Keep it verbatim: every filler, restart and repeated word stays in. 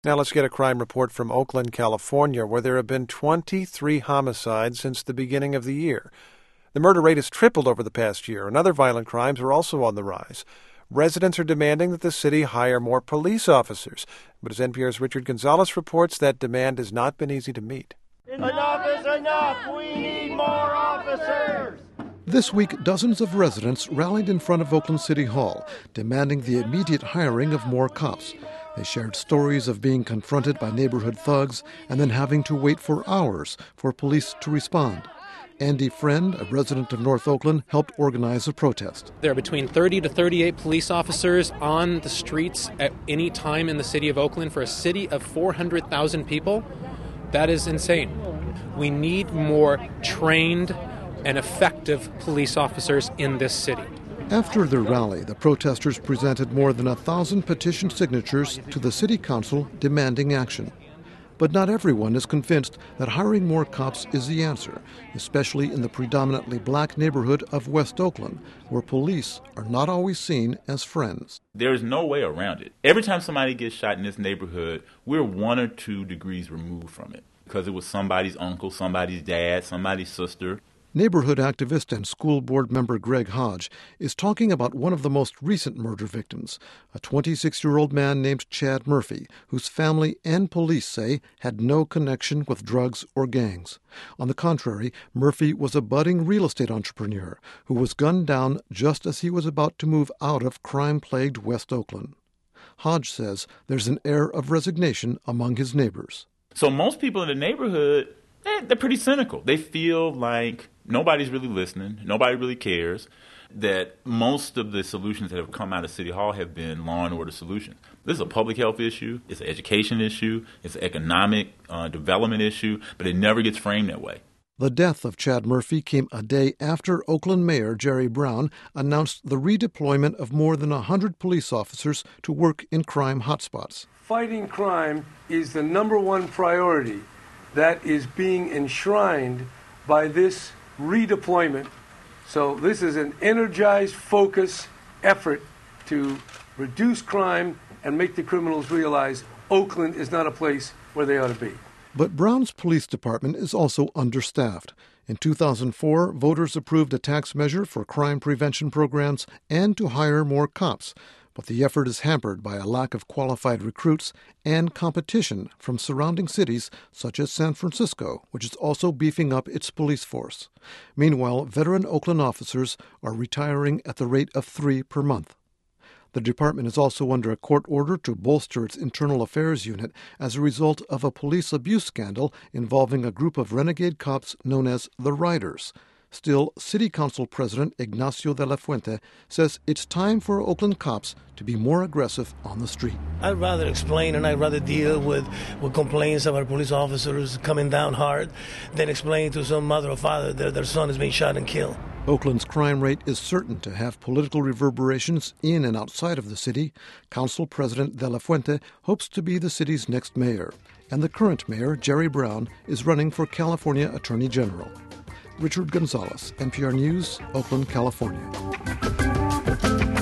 Now let's get a crime report from Oakland, California, where there have been twenty-three homicides since the beginning of the year. The murder rate has tripled over the past year, and other violent crimes are also on the rise. Residents are demanding that the city hire more police officers. But as N P R's Richard Gonzalez reports, that demand has not been easy to meet. Enough is enough! We need more officers! This week, dozens of residents rallied in front of Oakland City Hall, demanding the immediate hiring of more cops. They shared stories of being confronted by neighborhood thugs and then having to wait for hours for police to respond. Andy Friend, a resident of North Oakland, helped organize a protest. There are between thirty to thirty-eight police officers on the streets at any time in the city of Oakland for a city of four hundred thousand people. That is insane. We need more trained and effective police officers in this city. After their rally, the protesters presented more than a thousand petition signatures to the city council demanding action. But not everyone is convinced that hiring more cops is the answer, especially in the predominantly black neighborhood of West Oakland, where police are not always seen as friends. There's no way around it. Every time somebody gets shot in this neighborhood, we're one or two degrees removed from it because it was somebody's uncle, somebody's dad, somebody's sister. Neighborhood activist and school board member Greg Hodge is talking about one of the most recent murder victims, a twenty-six-year-old man named Chad Murphy, whose family and police say had no connection with drugs or gangs. On the contrary, Murphy was a budding real estate entrepreneur who was gunned down just as he was about to move out of crime-plagued West Oakland. Hodge says there's an air of resignation among his neighbors. So most people in the neighborhood, they're pretty cynical. They feel like nobody's really listening, nobody really cares, that most of the solutions that have come out of City Hall have been law and order solutions. This is a public health issue, it's an education issue, it's an economic uh, development issue, but it never gets framed that way. The death of Chad Murphy came a day after Oakland Mayor Jerry Brown announced the redeployment of more than one hundred police officers to work in crime hotspots. Fighting crime is the number one priority that is being enshrined by this redeployment. So this is an energized, focused effort to reduce crime and make the criminals realize Oakland is not a place where they ought to be. But Brown's police department is also understaffed. In two thousand four, voters approved a tax measure for crime prevention programs and to hire more cops. But the effort is hampered by a lack of qualified recruits and competition from surrounding cities such as San Francisco, which is also beefing up its police force. Meanwhile, veteran Oakland officers are retiring at the rate of three per month. The department is also under a court order to bolster its internal affairs unit as a result of a police abuse scandal involving a group of renegade cops known as the Riders. Still, City Council President Ignacio de la Fuente says it's time for Oakland cops to be more aggressive on the street. I'd rather explain and I'd rather deal with, with complaints about police officers coming down hard than explain to some mother or father that their son is being shot and killed. Oakland's crime rate is certain to have political reverberations in and outside of the city. Council President de la Fuente hopes to be the city's next mayor. And the current mayor, Jerry Brown, is running for California Attorney General. Richard Gonzalez, N P R News, Oakland, California.